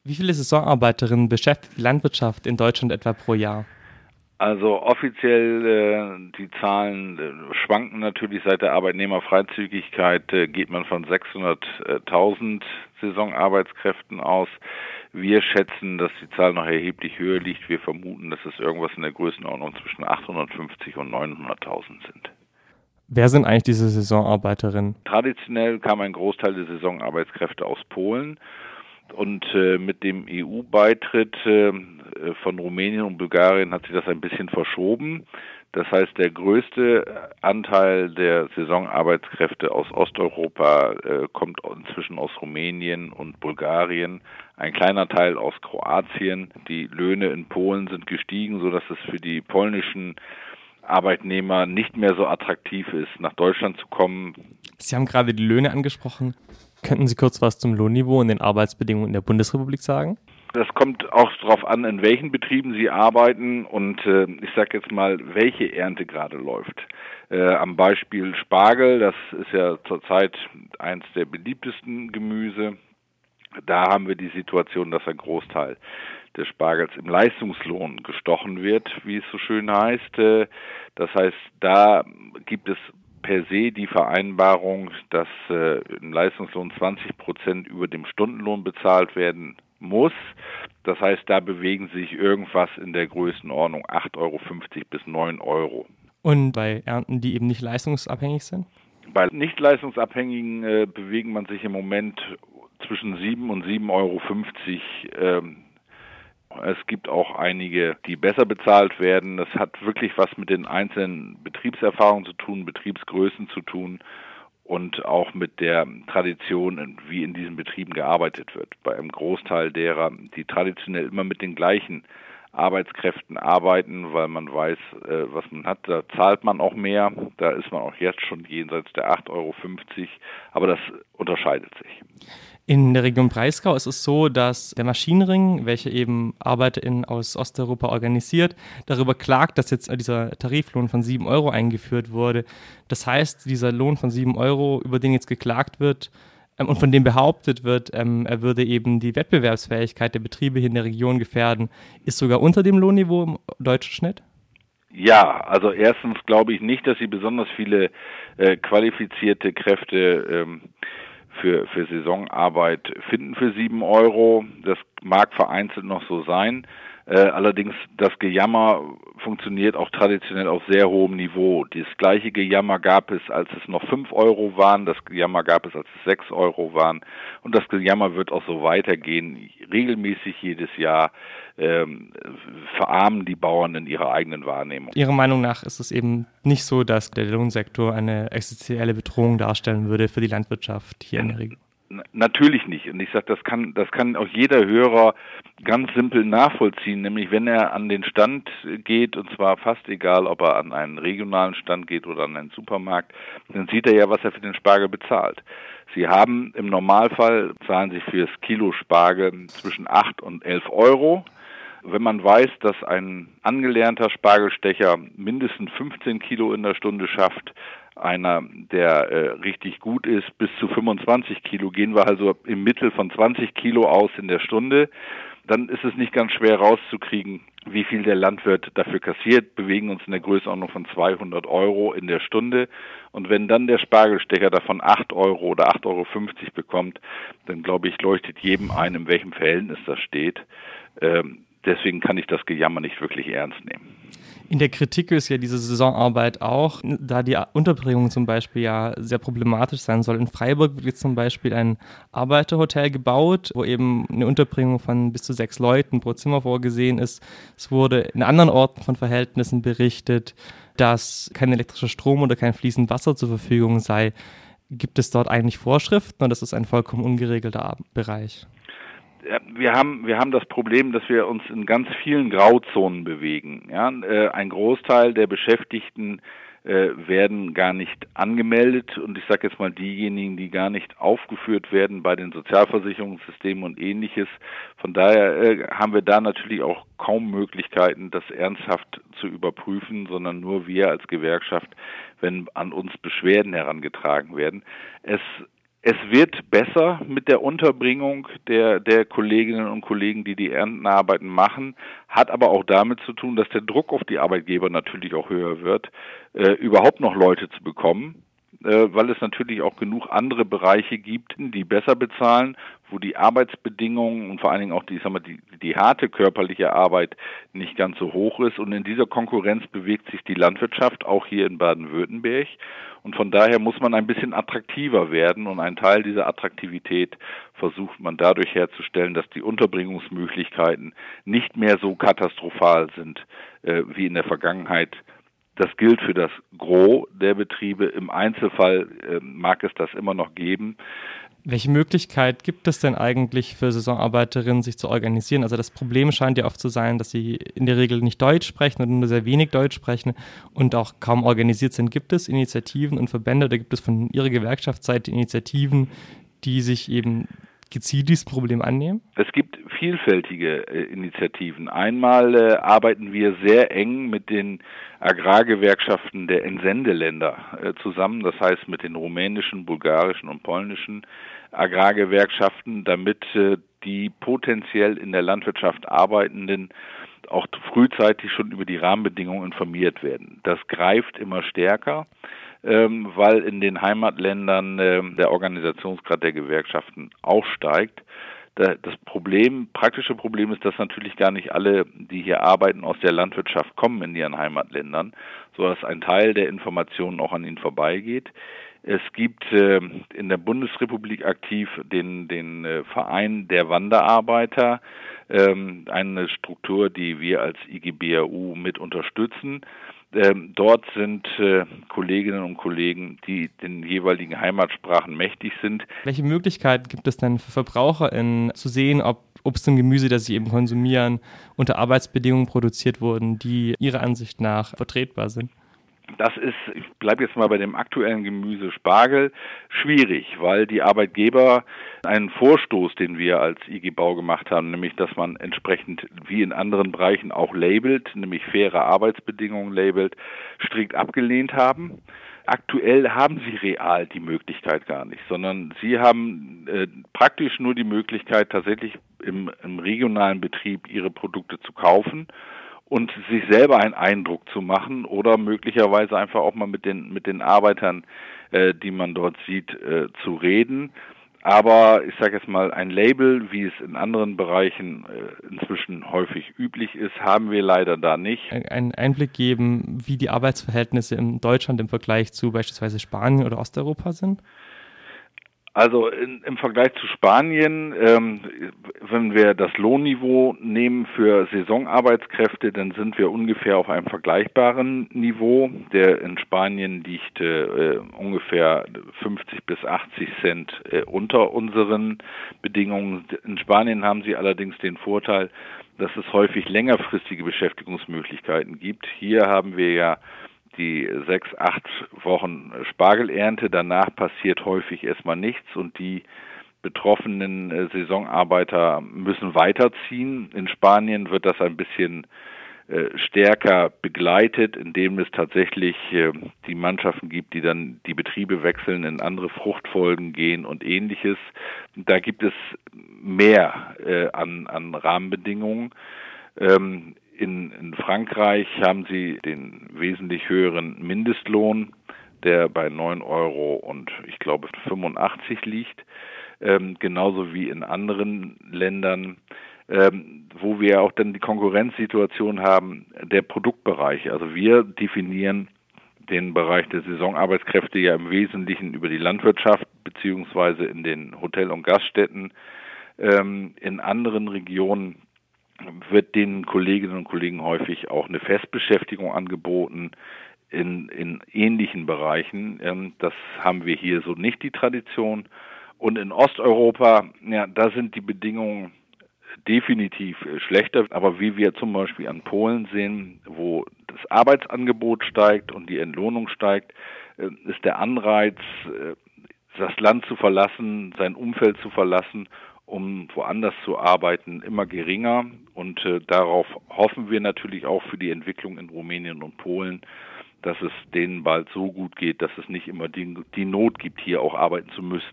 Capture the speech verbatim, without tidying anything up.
Wie viele Saisonarbeiterinnen beschäftigt die Landwirtschaft in Deutschland etwa pro Jahr? Also offiziell äh, die Zahlen äh, schwanken natürlich. Seit der Arbeitnehmerfreizügigkeit äh, geht man von sechshunderttausend Saisonarbeitskräften aus. Wir schätzen, dass die Zahl noch erheblich höher liegt. Wir vermuten, dass es irgendwas in der Größenordnung zwischen achthundertfünfzig und neunhunderttausend sind. Wer sind eigentlich diese Saisonarbeiterinnen? Traditionell kam ein Großteil der Saisonarbeitskräfte aus Polen. Und äh, mit dem E U-Beitritt äh, von Rumänien und Bulgarien hat sich das ein bisschen verschoben. Das heißt, der größte Anteil der Saisonarbeitskräfte aus Osteuropa äh, kommt inzwischen aus Rumänien und Bulgarien, ein kleiner Teil aus Kroatien. Die Löhne in Polen sind gestiegen, sodass es für die polnischen Arbeitnehmer nicht mehr so attraktiv ist, nach Deutschland zu kommen. Sie haben gerade die Löhne angesprochen. Könnten Sie kurz was zum Lohnniveau und den Arbeitsbedingungen in der Bundesrepublik sagen? Das kommt auch darauf an, in welchen Betrieben Sie arbeiten und äh, ich sage jetzt mal, welche Ernte gerade läuft. Äh, am Beispiel Spargel, das ist ja zurzeit eins der beliebtesten Gemüse. Da haben wir die Situation, dass ein Großteil des Spargels im Leistungslohn gestochen wird, wie es so schön heißt. Äh, das heißt, da gibt es per se die Vereinbarung, dass äh, im Leistungslohn zwanzig Prozent über dem Stundenlohn bezahlt werden muss. Das heißt, da bewegen sich irgendwas in der Größenordnung acht Euro fünfzig bis neun Euro. Und bei Ernten, die eben nicht leistungsabhängig sind? Bei nicht leistungsabhängigen äh, bewegen man sich im Moment zwischen sieben und sieben Euro fünfzig. Ähm, Es gibt auch einige, die besser bezahlt werden. Das hat wirklich was mit den einzelnen Betriebserfahrungen zu tun, Betriebsgrößen zu tun und auch mit der Tradition, wie in diesen Betrieben gearbeitet wird. Bei einem Großteil derer, die traditionell immer mit den gleichen Arbeitskräften arbeiten, weil man weiß, was man hat, da zahlt man auch mehr. Da ist man auch jetzt schon jenseits der acht Euro fünfzig, aber das unterscheidet sich. In der Region Breisgau ist es so, dass der Maschinenring, welcher eben ArbeiterInnen aus Osteuropa organisiert, darüber klagt, dass jetzt dieser Tariflohn von sieben Euro eingeführt wurde. Das heißt, dieser Lohn von sieben Euro, über den jetzt geklagt wird ähm, und von dem behauptet wird, ähm, er würde eben die Wettbewerbsfähigkeit der Betriebe hier in der Region gefährden, ist sogar unter dem Lohnniveau im deutschen Schnitt? Ja, also erstens glaube ich nicht, dass sie besonders viele äh, qualifizierte Kräfte ähm, für, für Saisonarbeit finden für sieben Euro. Das mag vereinzelt noch so sein. Äh, allerdings, das Gejammer funktioniert auch traditionell auf sehr hohem Niveau. Das gleiche Gejammer gab es, als es noch fünf Euro waren. Das Gejammer gab es, als es sechs Euro waren. Und das Gejammer wird auch so weitergehen. Regelmäßig jedes Jahr ähm, verarmen die Bauern in ihrer eigenen Wahrnehmung. Ihrer Meinung nach ist es eben nicht so, dass der Lohnsektor eine existenzielle Bedrohung darstellen würde für die Landwirtschaft hier in der Region? Natürlich nicht. Und ich sage, das kann, das kann auch jeder Hörer ganz simpel nachvollziehen, nämlich wenn er an den Stand geht, und zwar fast egal, ob er an einen regionalen Stand geht oder an einen Supermarkt, dann sieht er ja, was er für den Spargel bezahlt. Sie haben im Normalfall, zahlen Sie für das Kilo Spargel zwischen acht und elf Euro. Wenn man weiß, dass ein angelernter Spargelstecher mindestens fünfzehn Kilo in der Stunde schafft, einer, der äh, richtig gut ist, bis zu fünfundzwanzig Kilo, gehen wir also im Mittel von zwanzig Kilo aus in der Stunde, dann ist es nicht ganz schwer rauszukriegen, wie viel der Landwirt dafür kassiert, bewegen uns in der Größenordnung von zweihundert Euro in der Stunde. Und wenn dann der Spargelstecher davon acht Euro oder acht Euro fünfzig bekommt, dann glaube ich, leuchtet jedem ein, in welchem Verhältnis das steht. Ähm, deswegen kann ich das Gejammer nicht wirklich ernst nehmen. In der Kritik ist ja diese Saisonarbeit auch, da die Unterbringung zum Beispiel ja sehr problematisch sein soll. In Freiburg wird jetzt zum Beispiel ein Arbeiterhotel gebaut, wo eben eine Unterbringung von bis zu sechs Leuten pro Zimmer vorgesehen ist. Es wurde in anderen Orten von Verhältnissen berichtet, dass kein elektrischer Strom oder kein fließend Wasser zur Verfügung sei. Gibt es dort eigentlich Vorschriften oder ist das ein vollkommen ungeregelter Bereich? Wir haben, wir haben das Problem, dass wir uns in ganz vielen Grauzonen bewegen. Ja, ein Großteil der Beschäftigten äh, werden gar nicht angemeldet und ich sage jetzt mal diejenigen, die gar nicht aufgeführt werden bei den Sozialversicherungssystemen und Ähnliches. Von daher äh, haben wir da natürlich auch kaum Möglichkeiten, das ernsthaft zu überprüfen, sondern nur wir als Gewerkschaft, wenn an uns Beschwerden herangetragen werden. Es Es wird besser mit der Unterbringung der, der Kolleginnen und Kollegen, die die Erntenarbeiten machen, hat aber auch damit zu tun, dass der Druck auf die Arbeitgeber natürlich auch höher wird, äh, überhaupt noch Leute zu bekommen, äh, weil es natürlich auch genug andere Bereiche gibt, die besser bezahlen, wo die Arbeitsbedingungen und vor allen Dingen auch die, sagen wir, die, die harte körperliche Arbeit nicht ganz so hoch ist. Und in dieser Konkurrenz bewegt sich die Landwirtschaft auch hier in Baden-Württemberg. Und von daher muss man ein bisschen attraktiver werden und einen Teil dieser Attraktivität versucht man dadurch herzustellen, dass die Unterbringungsmöglichkeiten nicht mehr so katastrophal sind äh, wie in der Vergangenheit. Das gilt für das Gros der Betriebe. Im Einzelfall äh, mag es das immer noch geben. Welche Möglichkeit gibt es denn eigentlich für Saisonarbeiterinnen, sich zu organisieren? Also das Problem scheint ja oft zu sein, dass sie in der Regel nicht Deutsch sprechen oder nur sehr wenig Deutsch sprechen und auch kaum organisiert sind. Gibt es Initiativen und Verbände oder gibt es von Ihrer Gewerkschaftsseite Initiativen, die sich eben gezielt diesem Problem annehmen? Es gibt vielfältige äh, Initiativen. Einmal äh, arbeiten wir sehr eng mit den Agrargewerkschaften der Entsendeländer äh, zusammen, das heißt mit den rumänischen, bulgarischen und polnischen Agrargewerkschaften, damit äh, die potenziell in der Landwirtschaft Arbeitenden auch frühzeitig schon über die Rahmenbedingungen informiert werden. Das greift immer stärker, ähm, weil in den Heimatländern äh, der Organisationsgrad der Gewerkschaften auch steigt. Da, das Problem, praktische Problem ist, dass natürlich gar nicht alle, die hier arbeiten, aus der Landwirtschaft kommen in ihren Heimatländern, sodass ein Teil der Informationen auch an ihnen vorbeigeht. Es gibt äh, in der Bundesrepublik aktiv den, den äh, Verein der Wanderarbeiter, ähm, eine Struktur, die wir als I G B A U mit unterstützen. Ähm, dort sind äh, Kolleginnen und Kollegen, die den jeweiligen Heimatsprachen mächtig sind. Welche Möglichkeiten gibt es denn für VerbraucherInnen zu sehen, ob Obst und Gemüse, das sie eben konsumieren, unter Arbeitsbedingungen produziert wurden, die ihrer Ansicht nach vertretbar sind? Das ist, ich bleibe jetzt mal bei dem aktuellen Gemüse Spargel, schwierig, weil die Arbeitgeber einen Vorstoß, den wir als I G Bau gemacht haben, nämlich dass man entsprechend wie in anderen Bereichen auch labelt, nämlich faire Arbeitsbedingungen labelt, strikt abgelehnt haben. Aktuell haben sie real die Möglichkeit gar nicht, sondern sie haben äh, praktisch nur die Möglichkeit, tatsächlich im, im regionalen Betrieb ihre Produkte zu kaufen und sich selber einen Eindruck zu machen oder möglicherweise einfach auch mal mit den mit den Arbeitern, äh, die man dort sieht, äh, zu reden. Aber ich sage jetzt mal, ein Label, wie es in anderen Bereichen äh, inzwischen häufig üblich ist, haben wir leider da nicht. Einen Einblick geben, wie die Arbeitsverhältnisse in Deutschland im Vergleich zu beispielsweise Spanien oder Osteuropa sind? Also in, im Vergleich zu Spanien, ähm, wenn wir das Lohnniveau nehmen für Saisonarbeitskräfte, dann sind wir ungefähr auf einem vergleichbaren Niveau. Der in Spanien liegt äh, ungefähr fünfzig bis achtzig Cent äh, unter unseren Bedingungen. In Spanien haben sie allerdings den Vorteil, dass es häufig längerfristige Beschäftigungsmöglichkeiten gibt. Hier haben wir ja die sechs, acht Wochen Spargelernte, danach passiert häufig erstmal nichts und die betroffenen äh, Saisonarbeiter müssen weiterziehen. In Spanien wird das ein bisschen äh, stärker begleitet, indem es tatsächlich äh, die Mannschaften gibt, die dann die Betriebe wechseln, in andere Fruchtfolgen gehen und ähnliches. Da gibt es mehr äh, an, an Rahmenbedingungen. Ähm, In, in Frankreich haben sie den wesentlich höheren Mindestlohn, der bei neun Euro und ich glaube fünfundachtzig liegt, ähm, genauso wie in anderen Ländern, ähm, wo wir auch dann die Konkurrenzsituation haben, der Produktbereich. Also wir definieren den Bereich der Saisonarbeitskräfte ja im Wesentlichen über die Landwirtschaft beziehungsweise in den Hotel- und Gaststätten. Ähm, in anderen Regionen wird den Kolleginnen und Kollegen häufig auch eine Festbeschäftigung angeboten in, in ähnlichen Bereichen. Das haben wir hier so nicht die Tradition. Und in Osteuropa, ja, da sind die Bedingungen definitiv schlechter. Aber wie wir zum Beispiel an Polen sehen, wo das Arbeitsangebot steigt und die Entlohnung steigt, ist der Anreiz, das Land zu verlassen, sein Umfeld zu verlassen, um woanders zu arbeiten, immer geringer. Und äh, darauf hoffen wir natürlich auch für die Entwicklung in Rumänien und Polen, dass es denen bald so gut geht, dass es nicht immer die, die Not gibt, hier auch arbeiten zu müssen.